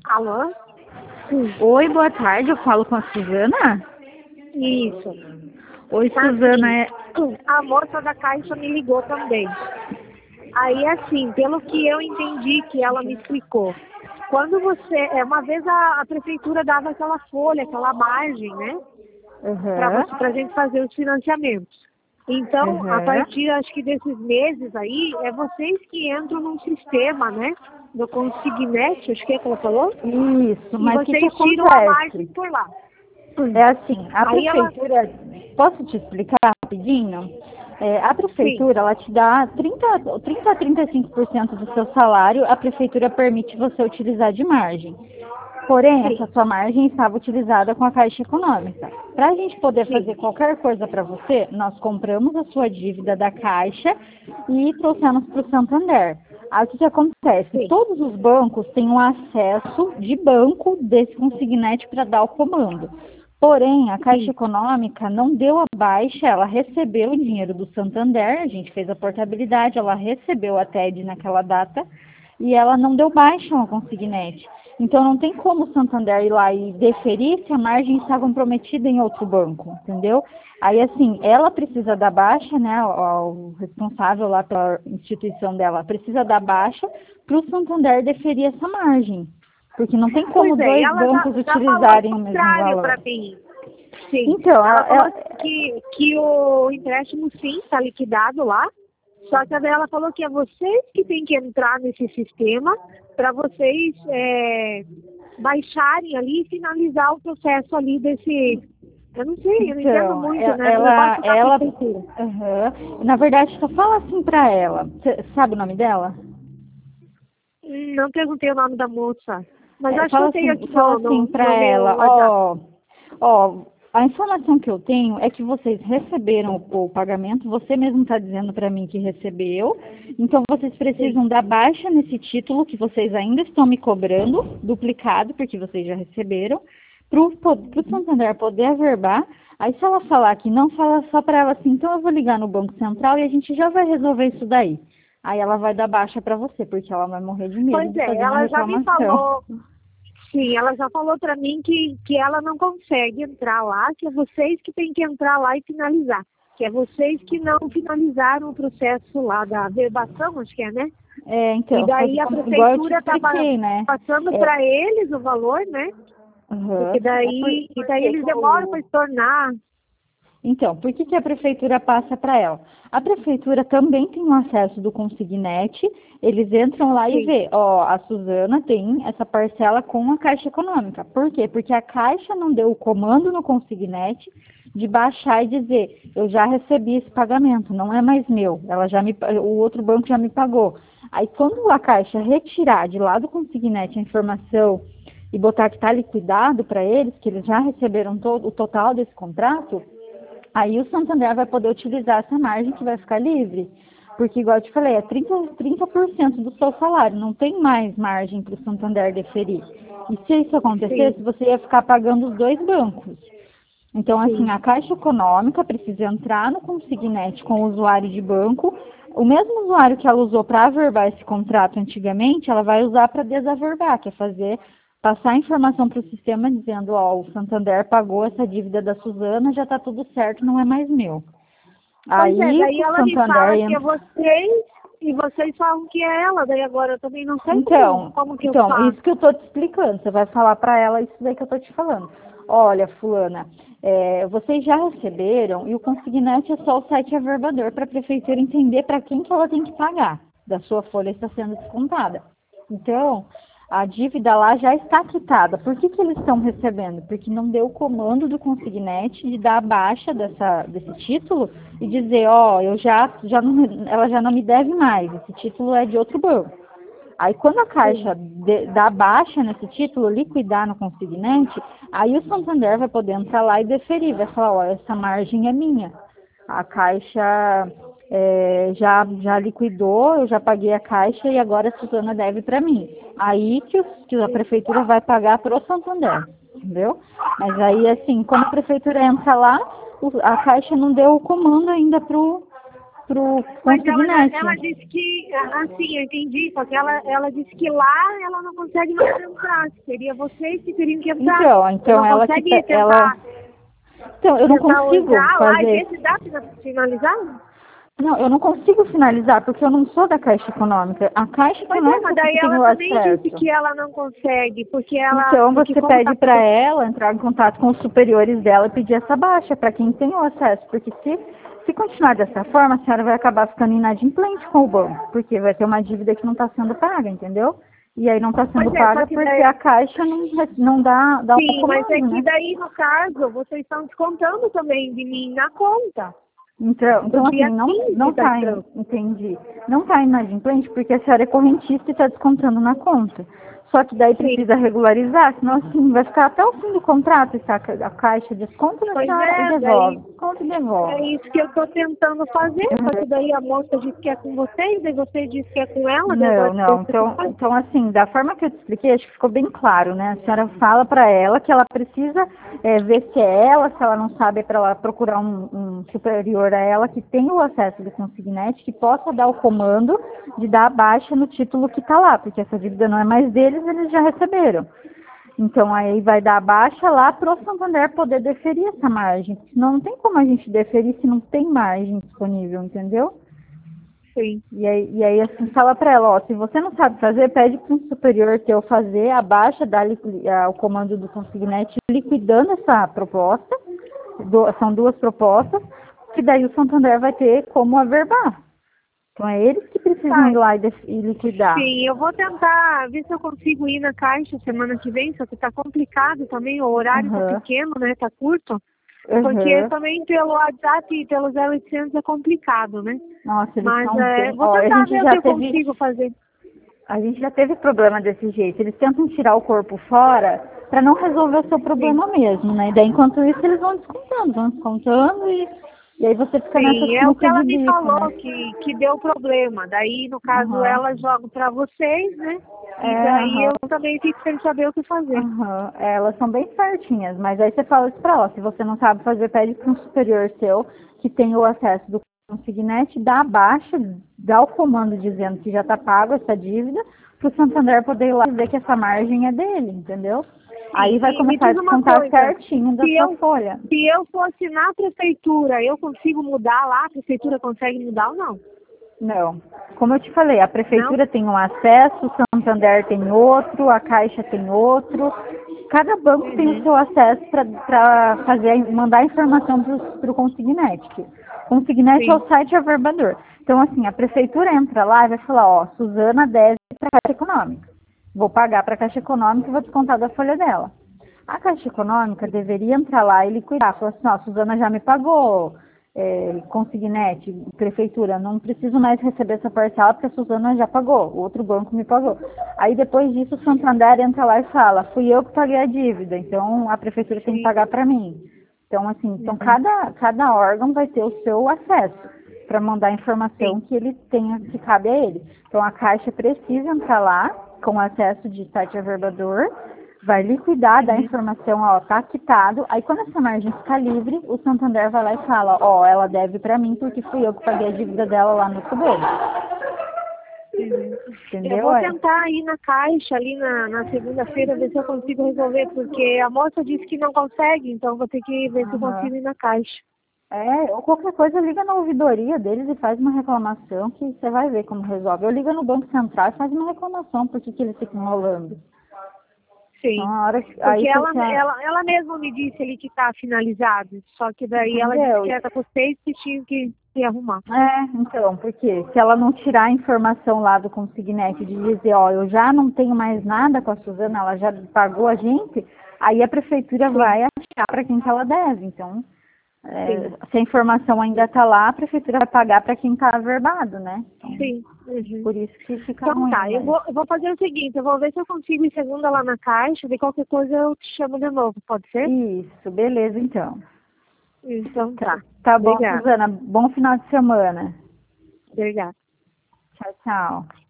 Alô? Oi, boa tarde, eu falo com a Suzana? Isso. Oi, Suzana, A moça da Caixa me ligou também. Aí, assim, pelo que eu entendi que ela me explicou, quando você... Uma vez a prefeitura dava aquela folha, aquela margem, né? Pra gente fazer os financiamentos. Então, a partir, acho que desses meses aí, é vocês que entram num sistema, né? Do Consignet, acho que é que ela falou? Isso, mas o que vocês tiram a margem acontece? por lá. É assim, a Aí prefeitura, posso te explicar rapidinho? A Sim. prefeitura, ela te dá 30 a 35% do seu salário, a prefeitura permite você utilizar de margem. Porém, Sim. essa sua margem estava utilizada com a Caixa Econômica. Para a gente poder Sim. fazer qualquer coisa para você, nós compramos a sua dívida da Caixa e trouxemos para o Santander. Aí o que acontece? Sim. Todos os bancos têm um acesso de banco desse consignete para dar o comando. Porém, a Caixa Econômica não deu a baixa, ela recebeu o dinheiro do Santander, a gente fez a portabilidade, ela recebeu a TED naquela data e ela não deu baixa no consignete. Então, não tem como o Santander ir lá e deferir se a margem está comprometida em outro banco, entendeu? Aí, assim, ela precisa dar baixa, né, o responsável lá pela instituição dela precisa dar baixa para o Santander deferir essa margem. Porque não tem como dois bancos utilizarem o mesmo valor. Para mim. Sim. Então, ela falou que o empréstimo, sim, está liquidado lá. Só que daí ela falou que é vocês que têm que entrar nesse sistema para vocês baixarem ali e finalizar o processo ali desse... Eu não sei, eu não entendo muito, né? Na verdade, só fala assim para ela. Você sabe o nome dela? Não perguntei o nome da moça. Mas acho fala que eu tenho assim, aqui fala assim para ela, a informação que eu tenho é que vocês receberam o pagamento, você mesmo está dizendo para mim que recebeu, então vocês precisam dar baixa nesse título que vocês ainda estão me cobrando, duplicado, porque vocês já receberam, para o Santander poder averbar. Aí se ela falar que não, fala só para ela assim, então eu vou ligar no Banco Central e a gente já vai resolver isso daí. Aí ela vai dar baixa para você, porque ela vai morrer de medo de fazer uma reclamação. Ela já me falou... Sim, ela já falou para mim que ela não consegue entrar lá, que é vocês que têm que entrar lá e finalizar. Que é vocês que não finalizaram o processo lá da averbação, acho que é, né? Então, e daí a prefeitura está passando para eles o valor, né? Porque daí, eles demoram para se tornar... Então, por que a prefeitura passa para ela? A prefeitura também tem um acesso do Consignet, eles entram lá e vê, a Suzana tem essa parcela com a Caixa Econômica. Por quê? Porque a Caixa não deu o comando no Consignet de baixar e dizer, eu já recebi esse pagamento, não é mais meu, o outro banco já me pagou. Aí quando a Caixa retirar de lá do Consignet a informação e botar que está liquidado para eles, que eles já receberam o total desse contrato, aí o Santander vai poder utilizar essa margem que vai ficar livre. Porque, igual eu te falei, é 30% do seu salário. Não tem mais margem para o Santander deferir. E se isso acontecesse, você ia ficar pagando os dois bancos. Então, assim, a Caixa Econômica precisa entrar no Consignet com o usuário de banco. O mesmo usuário que ela usou para averbar esse contrato antigamente, ela vai usar para desaverbar, que é passar a informação para o sistema dizendo, o Santander pagou essa dívida da Suzana, já está tudo certo, não é mais meu. Daí ela me fala que é vocês, e vocês falam que é ela, daí agora eu também não sei como que eu faço. Então, isso que eu estou te explicando, você vai falar para ela isso daí que eu estou te falando. Olha, fulana, vocês já receberam, e o Consignet é só o site averbador para a prefeitura entender para quem que ela tem que pagar, da sua folha está sendo descontada. Então, a dívida lá já está quitada. Por que eles estão recebendo? Porque não deu o comando do Consignet de dar a baixa desse título e dizer, ela já não me deve mais, esse título é de outro banco. Aí quando a Caixa dá baixa nesse título, liquidar no Consignet, aí o Santander vai poder entrar lá e deferir, vai falar, essa margem é minha. A Caixa já liquidou, eu já paguei a Caixa e agora a Suzana deve para mim. Aí que a prefeitura vai pagar para o Santander, entendeu? Mas aí, assim, quando a prefeitura entra lá, a Caixa não deu o comando ainda pro pro Mas consignete. ela disse que, assim, eu entendi, só que ela disse que lá ela não consegue mais entrar. Seria vocês que teriam que entrar. Então não ela consegue que tentar, então eu não tentar consigo olhar lá e fazer. ver se dá para finalizar? Não, eu não consigo finalizar porque eu não sou da Caixa Econômica. A Caixa Pois é, Econômica mas daí que tem ela o também disse acesso. que ela não consegue, porque Então porque você como pede tá para ela entrar em contato com os superiores dela e pedir essa baixa para quem tem o acesso, porque se continuar dessa forma, a senhora vai acabar ficando inadimplente com o banco, porque vai ter uma dívida que não está sendo paga, entendeu? E aí não está sendo Pois é, só paga que porque daí, a Caixa não dá o sim, mas é comando, que né? daí no caso vocês estão descontando também de mim na conta. Então O assim, dia 15 não tá está, entrando. entendi. Não está inadimplente porque a senhora é correntista e está descontando na conta. Só que daí Sim. precisa regularizar, senão assim, vai ficar até o fim do contrato, a Caixa desconta na Pois senhora e é, devolve. daí Desconta e é devolve. isso que eu estou tentando fazer, só que daí a moça disse que é com vocês, daí você disse que é com ela, daí agora Não. Então, assim, da forma que eu te expliquei, acho que ficou bem claro, né? A senhora fala para ela que ela precisa ver se é ela, se ela não sabe, é para ela procurar um superior a ela que tenha o acesso do consignete, que possa dar o comando de dar a baixa no título que está lá, porque essa dívida não é mais deles, eles já receberam. Então, aí vai dar a baixa lá para o Santander poder deferir essa margem. Senão não tem como a gente deferir se não tem margem disponível, entendeu? Sim. E aí assim, fala para ela, ó, se você não sabe fazer, pede para um superior teu fazer a baixa, dá o comando do consignete liquidando essa proposta, são duas propostas, que daí o Santander vai ter como averbar. Então é eles que precisam Tá. ir lá e liquidar. Sim, eu vou tentar ver se eu consigo ir na Caixa semana que vem, só que tá complicado também, o horário tá Aham, pequeno, né, tá curto, porque aham. também pelo WhatsApp e pelo 0800 é complicado, né? Nossa, eles Mas são bem. vou Ó, tentar ver o que eu consigo fazer. a gente já teve problema desse jeito. Eles tentam tirar o corpo fora para não resolver o seu Sim. problema mesmo, né? E daí, enquanto isso, eles vão descontando e aí você fica nessa Sim, é o que sinuca ela de me bico, né? falou que deu problema. Daí, no caso, Aham. ela joga para vocês, né? E daí Aham. eu também fico sem saber o que fazer. Aham. Elas são bem certinhas, mas aí você fala isso pra ela. Se você não sabe fazer, pede para um superior seu que tem o acesso do consignete, dá a baixa, dá o comando dizendo que já está pago essa dívida, para o Santander poder ir lá dizer que essa margem é dele, entendeu? Aí vai E me começar a diz uma descontar coisa, certinho da se sua eu, folha. se eu fosse na prefeitura, eu consigo mudar lá? A prefeitura consegue mudar ou não? Não. Como eu te falei, a Não? prefeitura tem um acesso, o Santander tem outro, a Caixa tem outro. Cada banco tem o Uhum. seu acesso para mandar informação para o consignete. O consignete é Sim. o site averbador. Então, assim, a prefeitura entra lá e vai falar, ó, Suzana deve para a Caixa Econômica. Vou pagar para a Caixa Econômica e vou descontar da folha dela. A Caixa Econômica deveria entrar lá e liquidar. Falar assim, ó, a Suzana já me pagou, consignete, prefeitura, não preciso mais receber essa parcela porque a Suzana já pagou, o outro banco me pagou. Aí depois disso o Santander entra lá e fala, fui eu que paguei a dívida, então a prefeitura tem que Sim. pagar para mim. Então, assim, Uhum. cada órgão vai ter o seu acesso para mandar a informação Sim. que ele tenha, que cabe a ele. Então a Caixa precisa entrar lá com acesso de site averbador, vai liquidar, dá a Uhum. informação, ó, tá quitado. Aí quando essa margem ficar livre, o Santander vai lá e fala, ó, ela deve pra mim porque fui eu que paguei a dívida dela lá no banco. Uhum. Eu Entendeu? vou Aí? tentar ir na Caixa ali na segunda-feira, ver se eu consigo resolver, porque a moça disse que não consegue, então vou ter que ver se eu Aham. consigo ir na Caixa. Ou qualquer coisa, liga na ouvidoria deles e faz uma reclamação que você vai ver como resolve. Eu ligo no Banco Central e faz uma reclamação, por que eles ficam enrolando. Então, Sim. a hora aí Porque ela, você ela mesma me disse ali que está finalizado, só que daí ela disse entendeu? que era vocês que tinham que se arrumar. Então, porque se ela não tirar a informação lá do consignete de dizer, ó, eu já não tenho mais nada com a Suzana, ela já pagou a gente, aí a prefeitura Sim, vai achar para quem que ela deve. Então, sim, se a informação ainda está lá, a prefeitura vai pagar para quem está averbado, né? Então, sim. Uhum. por isso que fica Então ruim, tá, mas... eu vou fazer o seguinte, eu vou ver se eu consigo ir segunda lá na Caixa, de qualquer coisa eu te chamo de novo, pode ser? Isso, beleza, então. Então Tá, tá. tá bom, Obrigada. Suzana. Bom final de semana. Obrigada. Tchau, tchau.